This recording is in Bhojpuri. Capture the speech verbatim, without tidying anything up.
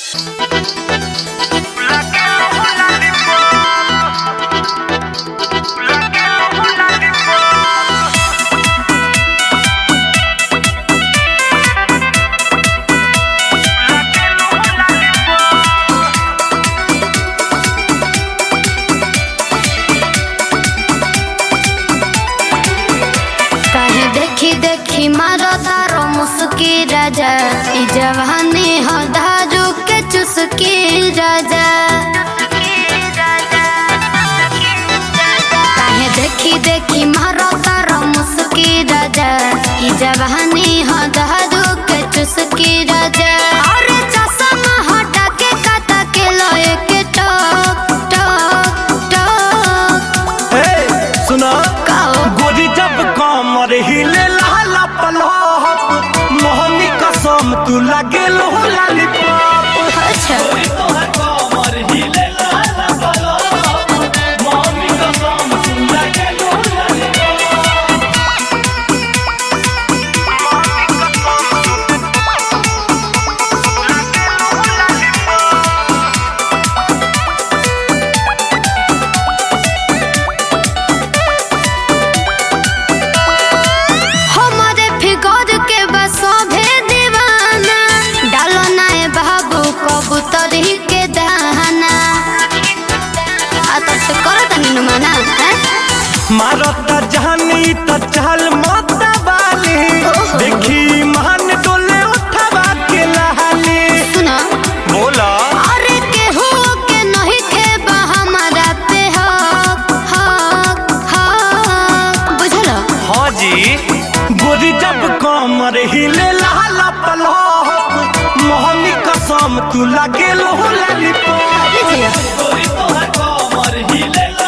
देखी मारो तारो मुस्की राजा ई जवानी हो धारू के चुस्की राजा काहे देखी देखी मारो तारो मुस्की राजा ई जवानी हो धारू के चुस्की राजा और चश्मा हटा के काटा के लोए के टक टक टक हे सुना गोरी जब कमर हिले मोहनी कसम तू लगे लो लॉलीपॉप। अच्छा मारता जानी त चल मत बाली देखी मान डोले उठवा के लहानी सुना बोला अरे केहू के नहीं खेबा हमारा पे हक हक हक बुझल हाँ जी गोरी जब कमर हिले लाला पलक मोहनी कसम तू लगे लो लॉलीपॉप।